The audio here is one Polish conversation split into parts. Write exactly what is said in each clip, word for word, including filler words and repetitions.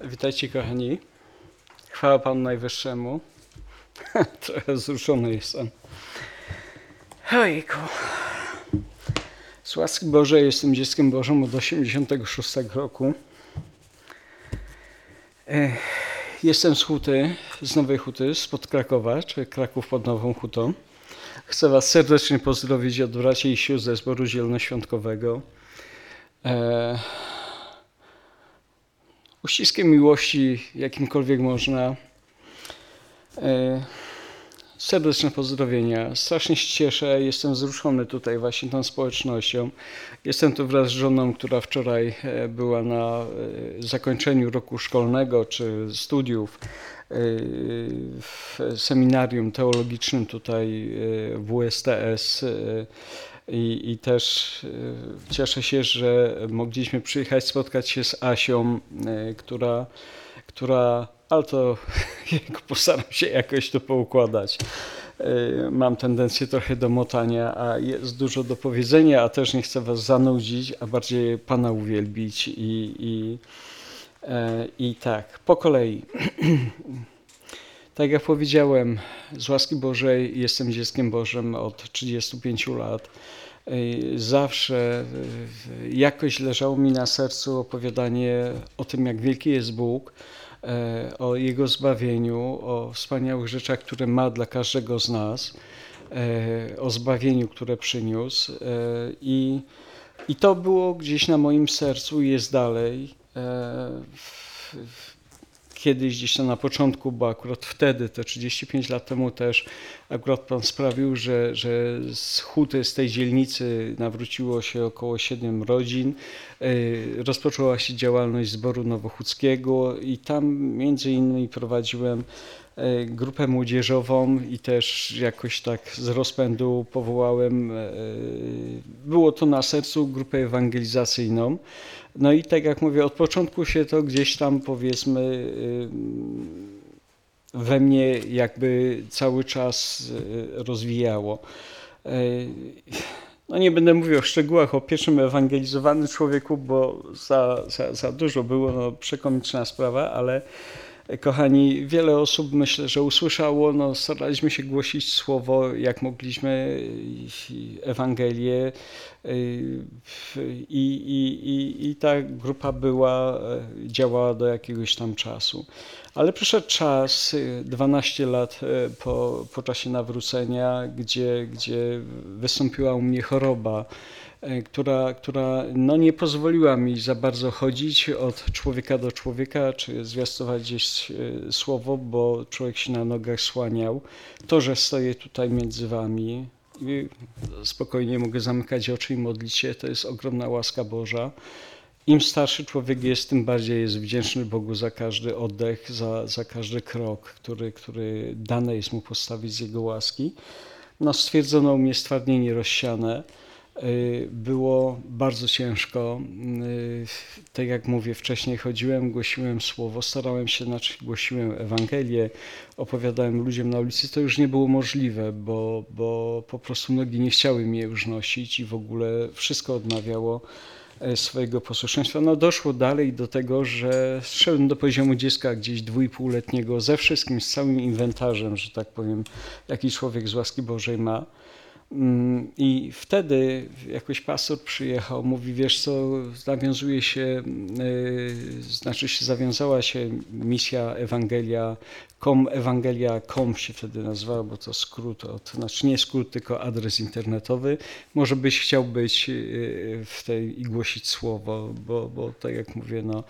Witajcie kochani. Chwała Panu Najwyższemu. Trochę wzruszony jestem. Ojku. Z łaski Bożej jestem dzieckiem Bożym od osiemdziesiątego szóstego roku. Jestem z Huty, z Nowej Huty, spod Krakowa, czyli Kraków pod Nową Hutą. Chcę Was serdecznie pozdrowić od braci i sióstr ze Zboru Zielonoświątkowego. E... Uściskiem miłości, jakimkolwiek można. E... Serdeczne pozdrowienia. Strasznie się cieszę, jestem wzruszony tutaj właśnie tą społecznością. Jestem tu wraz z żoną, która wczoraj była na zakończeniu roku szkolnego czy studiów w seminarium teologicznym tutaj w W S T S. I, I też cieszę się, że mogliśmy przyjechać, spotkać się z Asią, która, która ale to postaram się jakoś to poukładać. Mam tendencję trochę do motania, a jest dużo do powiedzenia, a też nie chcę Was zanudzić, a bardziej Pana uwielbić. I, i, i tak, po kolei. Tak jak powiedziałem, z łaski Bożej jestem dzieckiem Bożym od trzydziestu pięciu lat. Zawsze jakoś leżało mi na sercu opowiadanie o tym, jak wielki jest Bóg, o Jego zbawieniu, o wspaniałych rzeczach, które ma dla każdego z nas, o zbawieniu, które przyniósł. I, i to było gdzieś na moim sercu i jest dalej. Kiedyś gdzieś tam na początku, bo akurat wtedy, te trzydzieści pięć lat temu też, akurat Pan sprawił, że, że z Huty, z tej dzielnicy nawróciło się około siedmiu rodzin. Rozpoczęła się działalność Zboru Nowochódzkiego i tam między innymi prowadziłem grupę młodzieżową i też jakoś tak z rozpędu powołałem, było to na sercu, grupę ewangelizacyjną. No i tak jak mówię, od początku się to gdzieś tam, powiedzmy, we mnie jakby cały czas rozwijało. No nie będę mówił o szczegółach, o pierwszym ewangelizowanym człowieku, bo za, za, za dużo było, no, przekomiczna sprawa, ale kochani, wiele osób myślę, że usłyszało, no staraliśmy się głosić słowo, jak mogliśmy, Ewangelię i, i, i, i ta grupa była, działała do jakiegoś tam czasu. Ale przyszedł czas, dwanaście lat po, po czasie nawrócenia, gdzie, gdzie wystąpiła u mnie choroba, która, która no nie pozwoliła mi za bardzo chodzić od człowieka do człowieka, czy zwiastować gdzieś słowo, bo człowiek się na nogach słaniał. To, że stoję tutaj między wami i spokojnie mogę zamykać oczy i modlić się, to jest ogromna łaska Boża. Im starszy człowiek jest, tym bardziej jest wdzięczny Bogu za każdy oddech, za, za każdy krok, który, który dane jest mu postawić z Jego łaski. No, stwierdzono u mnie stwardnienie rozsiane. Było bardzo ciężko. Tak jak mówię, wcześniej chodziłem, głosiłem słowo, starałem się, znaczy głosiłem Ewangelię, opowiadałem ludziom na ulicy. To już nie było możliwe, bo, bo po prostu nogi nie chciały mnie już nosić i w ogóle wszystko odmawiało swojego posłuszeństwa. No doszło dalej do tego, że zszedłem do poziomu dziecka gdzieś dwuipółletniego ze wszystkim, z całym inwentarzem, że tak powiem, jaki człowiek z łaski Bożej ma. I wtedy jakoś pastor przyjechał, mówi, wiesz co, nawiązuje się, yy, znaczy się zawiązała się misja Ewangelia com, Ewangelia kropka com się wtedy nazywała, bo to skrót, od, znaczy nie skrót, tylko adres internetowy. Może byś chciał być w tej i głosić słowo, bo, bo tak jak mówię, no,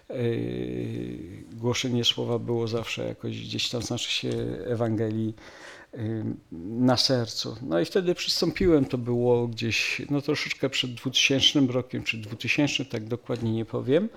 yy, głoszenie słowa było zawsze jakoś gdzieś tam, znaczy się Ewangelii na sercu. No i wtedy przystąpiłem, to było gdzieś no troszeczkę przed dwutysięcznym rokiem, czy dwutysięcznym, tak dokładnie nie powiem.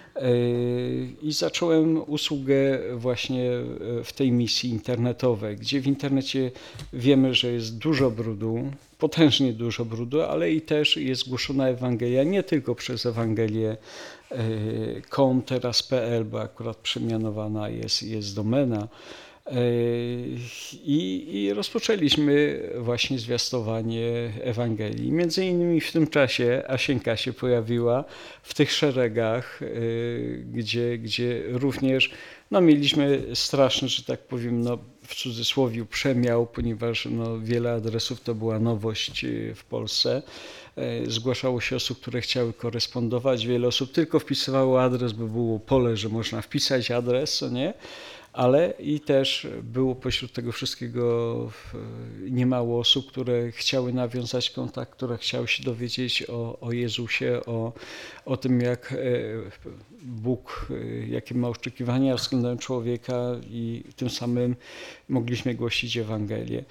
I zacząłem usługę właśnie w tej misji internetowej, gdzie w internecie wiemy, że jest dużo brudu, potężnie dużo brudu, ale i też jest głoszona Ewangelia nie tylko przez Ewangelię kropka com, teraz kropka pe el, bo akurat przemianowana jest, jest domena, I, I rozpoczęliśmy właśnie zwiastowanie Ewangelii. Między innymi w tym czasie Asienka się pojawiła w tych szeregach, gdzie, gdzie również no, mieliśmy straszny, że tak powiem, no, w cudzysłowie przemiał, ponieważ no, wiele adresów to była nowość w Polsce. Zgłaszało się osób, które chciały korespondować. Wiele osób tylko wpisywało adres, bo było pole, że można wpisać adres, co nie? Ale i też było pośród tego wszystkiego niemało osób, które chciały nawiązać kontakt, które chciały się dowiedzieć o, o Jezusie, o, o tym, jak Bóg, jakie ma oczekiwania względem człowieka i tym samym mogliśmy głosić Ewangelię.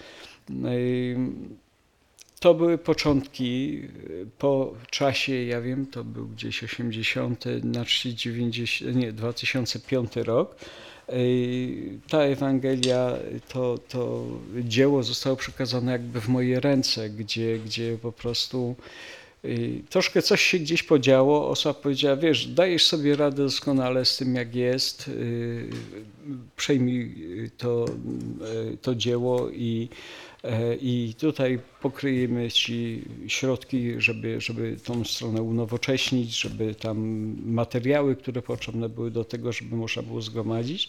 To były początki. Po czasie, ja wiem, to był gdzieś osiemdziesiąty, znaczy dziewięćdziesiąty, nie, dwa tysiące piąty rok. Ta Ewangelia, to, to dzieło zostało przekazane jakby w moje ręce, gdzie, gdzie po prostu troszkę coś się gdzieś podziało. Osoba powiedziała, wiesz, dajesz sobie radę doskonale z tym, jak jest, przejmij to, to dzieło i I tutaj pokryjemy Ci środki, żeby, żeby tą stronę unowocześnić, żeby tam materiały, które potrzebne były do tego, żeby można było zgromadzić.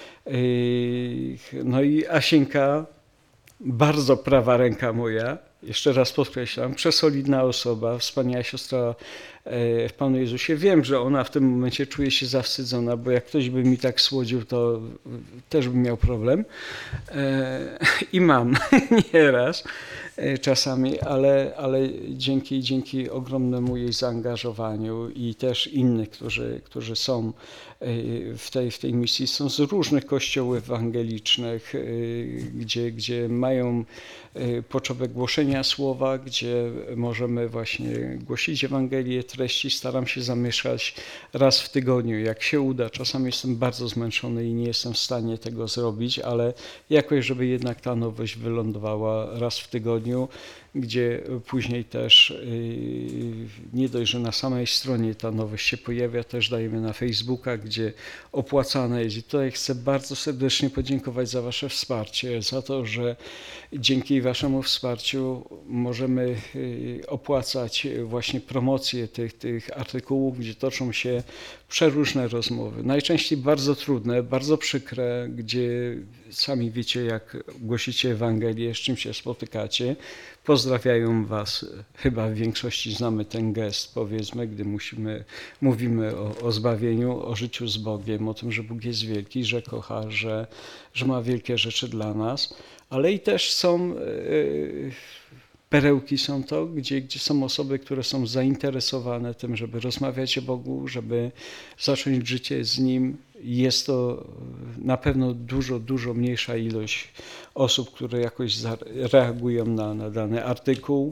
No i Asienka, bardzo prawa ręka moja, jeszcze raz podkreślam, przesolidna osoba, wspaniała siostra w Panu Jezusie. Wiem, że ona w tym momencie czuje się zawstydzona, bo jak ktoś by mi tak słodził, to też bym miał problem. I mam nieraz czasami, ale, ale dzięki, dzięki ogromnemu jej zaangażowaniu i też innych, którzy, którzy są w tej, w tej misji, są z różnych kościołów ewangelicznych, gdzie, gdzie mają potrzebę głoszenia słowa, gdzie możemy właśnie głosić Ewangelię, treści. Staram się zamieszkać raz w tygodniu, jak się uda. Czasami jestem bardzo zmęczony i nie jestem w stanie tego zrobić, ale jakoś, żeby jednak ta nowość wylądowała raz w tygodniu, gdzie później też nie dość, że na samej stronie ta nowość się pojawia, też dajemy na Facebooka, gdzie opłacane jest. I tutaj chcę bardzo serdecznie podziękować za Wasze wsparcie, za to, że dzięki Waszemu wsparciu możemy opłacać właśnie promocję tych, tych artykułów, gdzie toczą się przeróżne rozmowy. Najczęściej bardzo trudne, bardzo przykre, gdzie sami wiecie, jak głosicie Ewangelię, z czym się spotykacie. Pozdrawiają Was. Chyba w większości znamy ten gest, powiedzmy, gdy musimy, mówimy o, o zbawieniu, o życiu z Bogiem, o tym, że Bóg jest wielki, że kocha, że, że ma wielkie rzeczy dla nas. Ale i też są yy, perełki są to, gdzie, gdzie są osoby, które są zainteresowane tym, żeby rozmawiać o Bogu, żeby zacząć życie z Nim. Jest to na pewno dużo, dużo mniejsza ilość osób, które jakoś reagują na, na dany artykuł.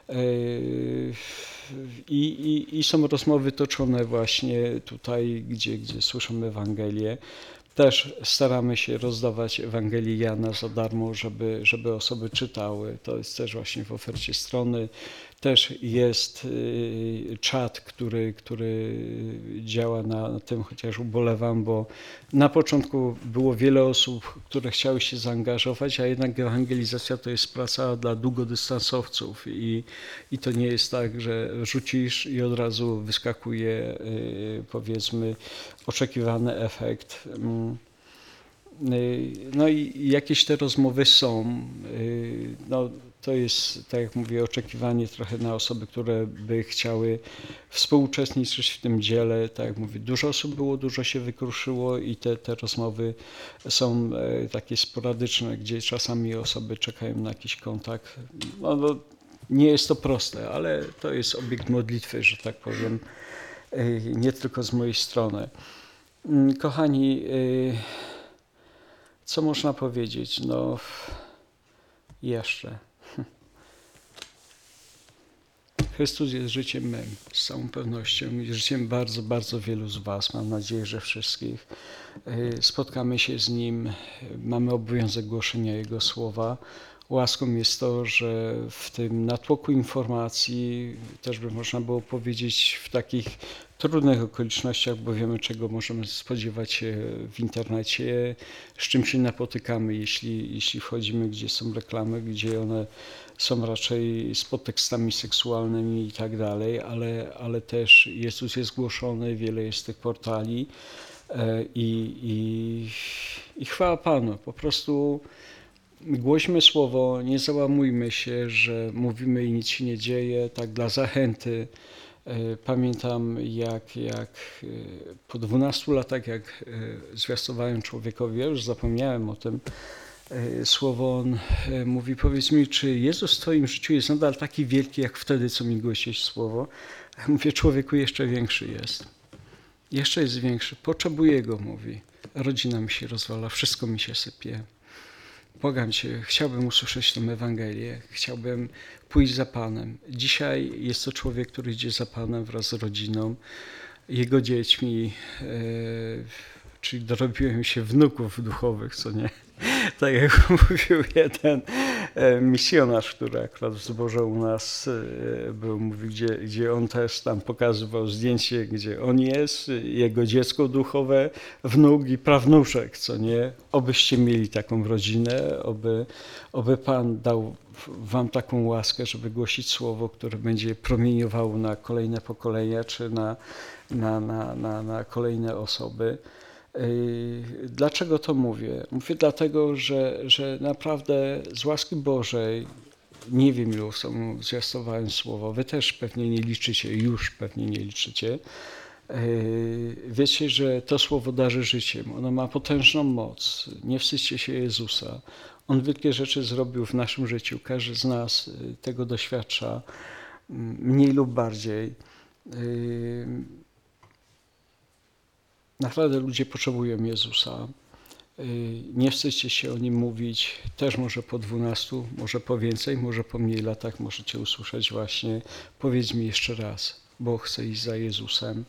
I, i, I są rozmowy toczone właśnie tutaj, gdzie, gdzie słyszymy Ewangelię. Też staramy się rozdawać Ewangelię Jana za darmo, żeby, żeby osoby czytały. To jest też właśnie w ofercie strony. Też jest czat, który, który działa na tym, chociaż ubolewam, bo na początku było wiele osób, które chciały się zaangażować, a jednak ewangelizacja to jest praca dla długodystansowców i, i to nie jest tak, że rzucisz i od razu wyskakuje, powiedzmy, oczekiwany efekt. No i jakieś te rozmowy są. No, to jest, tak jak mówię, oczekiwanie trochę na osoby, które by chciały współuczestniczyć w tym dziele. Tak jak mówię, dużo osób było, dużo się wykruszyło i te, te rozmowy są takie sporadyczne, gdzie czasami osoby czekają na jakiś kontakt. No, no, nie jest to proste, ale to jest obiekt modlitwy, że tak powiem, nie tylko z mojej strony. Kochani, co można powiedzieć? No, jeszcze. Chrystus jest życiem mym, z całą pewnością, jest życiem bardzo, bardzo wielu z Was, mam nadzieję, że wszystkich. Spotkamy się z Nim, mamy obowiązek głoszenia Jego słowa. Łaską jest to, że w tym natłoku informacji, też by można było powiedzieć w takich trudnych okolicznościach, bo wiemy, czego możemy spodziewać się w internecie, z czym się napotykamy, jeśli, jeśli wchodzimy, gdzie są reklamy, gdzie one są raczej z podtekstami seksualnymi i tak dalej, ale, ale też Jezus jest głoszony, wiele jest tych portali i, i, i chwała Panu. Po prostu głośmy słowo, nie załamujmy się, że mówimy i nic się nie dzieje, tak dla zachęty. Pamiętam, jak, jak po dwunastu latach, jak zwiastowałem człowiekowi, ja już zapomniałem o tym, słowo on mówi, powiedz mi, czy Jezus w twoim życiu jest nadal taki wielki, jak wtedy, co mi głosiłeś słowo? Ja mówię, człowieku, jeszcze większy jest. Jeszcze jest większy. Potrzebuję go, mówi. Rodzina mi się rozwala, wszystko mi się sypie. Błagam Cię, chciałbym usłyszeć tę Ewangelię, chciałbym pójść za Panem. Dzisiaj jest to człowiek, który idzie za Panem wraz z rodziną, jego dziećmi, e, czyli dorobiłem się wnuków duchowych, co nie? Tak jak mówił jeden misjonarz, który akurat w zborze u nas był, mówi, gdzie, gdzie on też tam pokazywał zdjęcie, gdzie on jest, jego dziecko duchowe, wnuk i prawnuszek, co nie? Obyście mieli taką rodzinę, oby, oby Pan dał wam taką łaskę, żeby głosić słowo, które będzie promieniowało na kolejne pokolenia, czy na, na, na, na, na kolejne osoby. Dlaczego to mówię? Mówię dlatego, że, że naprawdę z łaski Bożej, nie wiem ilu osobom zwiastowałem słowo, wy też pewnie nie liczycie, już pewnie nie liczycie. Wiecie, że to słowo darzy życiem, ono ma potężną moc. Nie wstydźcie się Jezusa. On wielkie rzeczy zrobił w naszym życiu, każdy z nas tego doświadcza, mniej lub bardziej. Naprawdę ludzie potrzebują Jezusa. Nie wstydźcie się o Nim mówić, też może po dwunastu, może po więcej, może po mniej latach możecie usłyszeć właśnie, powiedz mi jeszcze raz, bo chcę iść za Jezusem.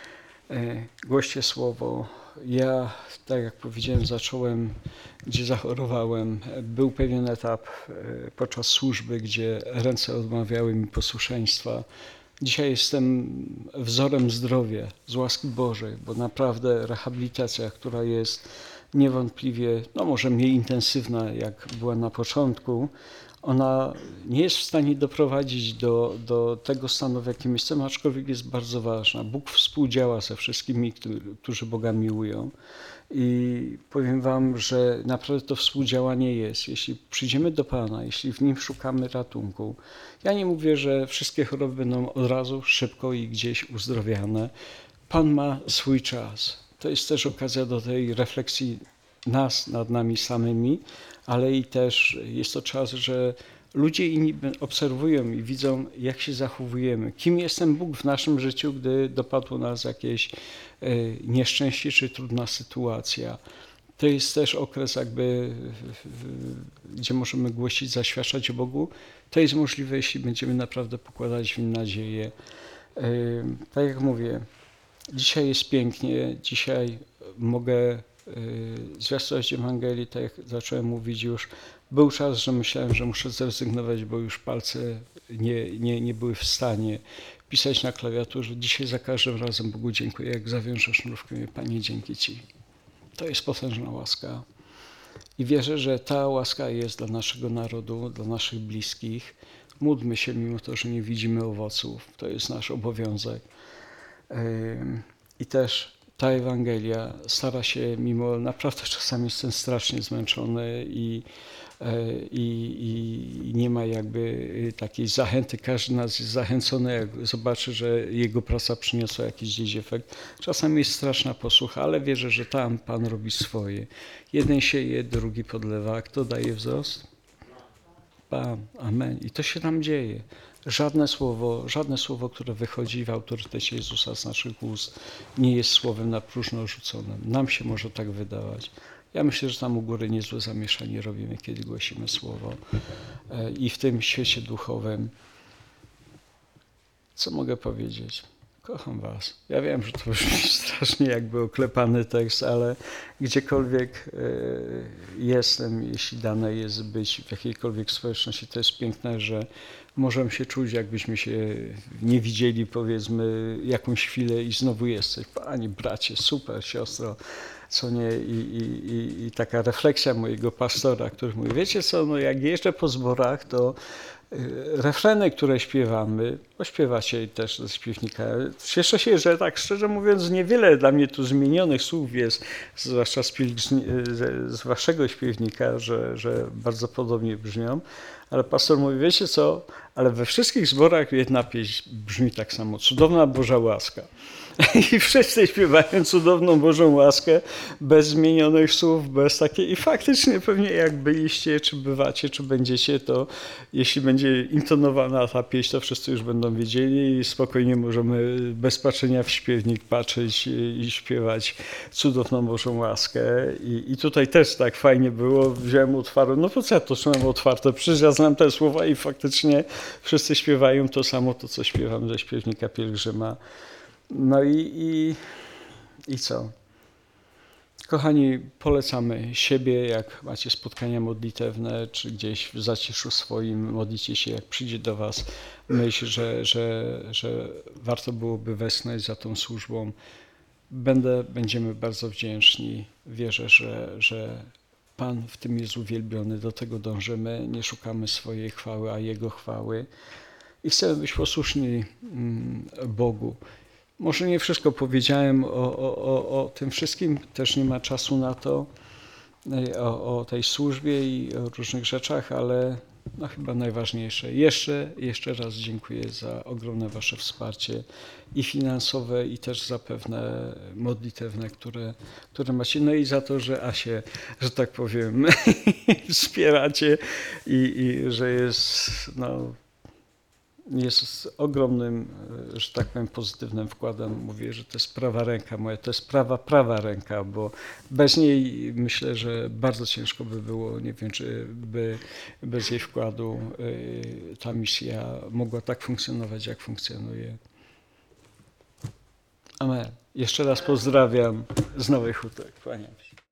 Głoście słowo. Ja, tak jak powiedziałem, zacząłem, gdzie zachorowałem. Był pewien etap podczas służby, gdzie ręce odmawiały mi posłuszeństwa. Dzisiaj jestem wzorem zdrowia z łaski Bożej, bo naprawdę rehabilitacja, która jest niewątpliwie, no może mniej intensywna, jak była na początku, ona nie jest w stanie doprowadzić do, do tego stanu, w jakim jestem, aczkolwiek jest bardzo ważna. Bóg współdziała ze wszystkimi, którzy Boga miłują. I powiem wam, że naprawdę to współdziałanie jest. Jeśli przyjdziemy do Pana, jeśli w Nim szukamy ratunku. Ja nie mówię, że wszystkie choroby będą od razu, szybko i gdzieś uzdrowiane. Pan ma swój czas. To jest też okazja do tej refleksji nas nad nami samymi, ale i też jest to czas, że ludzie inni obserwują i widzą, jak się zachowujemy. Kim jest ten Bóg w naszym życiu, gdy dopadło nas jakieś nieszczęście czy trudna sytuacja. To jest też okres jakby, gdzie możemy głosić, zaświadczać o Bogu. To jest możliwe, jeśli będziemy naprawdę pokładać w Nim nadzieję. Tak jak mówię, dzisiaj jest pięknie, dzisiaj mogę zwiastować Ewangelii, tak jak zacząłem mówić już. Był czas, że myślałem, że muszę zrezygnować, bo już palce nie, nie, nie były w stanie pisać na klawiaturze. Dzisiaj za każdym razem Bogu dziękuję, jak zawiążę sznurówkę, mówię, Panie, dzięki Ci. To jest potężna łaska. I wierzę, że ta łaska jest dla naszego narodu, dla naszych bliskich. Módlmy się, mimo to, że nie widzimy owoców. To jest nasz obowiązek. I też ta Ewangelia stara się, mimo naprawdę czasami jestem strasznie zmęczony i, i, i nie ma jakby takiej zachęty. Każdy z nas jest zachęcony, jak zobaczy, że jego praca przyniosła jakiś gdzieś efekt. Czasami jest straszna posłucha, ale wierzę, że tam Pan robi swoje. Jeden sieje, drugi podlewa. Kto daje wzrost? Pan. Amen. I to się tam dzieje. Żadne słowo, żadne słowo, które wychodzi w autorytecie Jezusa z naszych ust, nie jest słowem na próżno rzuconym. Nam się może tak wydawać. Ja myślę, że tam u góry niezłe zamieszanie robimy, kiedy głosimy słowo. I w tym świecie duchowym, co mogę powiedzieć? kocham was. Ja wiem, że to brzmi strasznie jakby oklepany tekst, ale gdziekolwiek jestem, jeśli dane jest być w jakiejkolwiek społeczności, to jest piękne, że możemy się czuć, jakbyśmy się nie widzieli, powiedzmy, jakąś chwilę i znowu jesteś. Panie, bracie, super, siostro, co nie? I, i, i, i taka refleksja mojego pastora, który mówi, wiecie co, no jak jeżdżę po zborach, to refreny, które śpiewamy, bo śpiewacie też ze śpiewnika. Cieszę się, że tak szczerze mówiąc niewiele dla mnie tu zmienionych słów jest, zwłaszcza z, z waszego śpiewnika, że, że bardzo podobnie brzmią. Ale pastor mówi, wiecie co, ale we wszystkich zborach jedna pieśń brzmi tak samo. Cudowna Boża łaska. I wszyscy śpiewają cudowną Bożą łaskę, bez zmienionych słów, bez takiej. I faktycznie pewnie jak byliście, czy bywacie, czy będziecie, to jeśli będzie intonowana ta pieśń, to wszyscy już będą wiedzieli i spokojnie możemy bez patrzenia w śpiewnik patrzeć i śpiewać cudowną Bożą łaskę. I, i tutaj też tak fajnie było, wziąłem otwarłem, no po co ja to trzymam otwarte, przecież ja znam te słowa i faktycznie wszyscy śpiewają to samo, to co śpiewam ze śpiewnika Pielgrzyma. No i, i, i co? Kochani, polecamy siebie, jak macie spotkania modlitewne, czy gdzieś w zaciszu swoim modlicie się, jak przyjdzie do was myśl, że, że, że warto byłoby wesnąć za tą służbą. Będę, będziemy bardzo wdzięczni. Wierzę, że, że Pan w tym jest uwielbiony, do tego dążymy, nie szukamy swojej chwały, a Jego chwały i chcemy być posłuszni Bogu. Może nie wszystko powiedziałem o, o, o, o tym wszystkim, też nie ma czasu na to, o, o tej służbie i o różnych rzeczach, ale no chyba najważniejsze. Jeszcze, jeszcze raz dziękuję za ogromne wasze wsparcie i finansowe, i też zapewne modlitewne, które, które macie. No i za to, że Asię, że tak powiem, wspieracie i, i że jest, no, jest ogromnym, że tak powiem, pozytywnym wkładem. Mówię, że to jest prawa ręka moja, to jest prawa, prawa ręka, bo bez niej myślę, że bardzo ciężko by było, nie wiem, czy by bez jej wkładu ta misja mogła tak funkcjonować, jak funkcjonuje. Amen. Jeszcze raz pozdrawiam z Nowej Huty. Kłaniam się.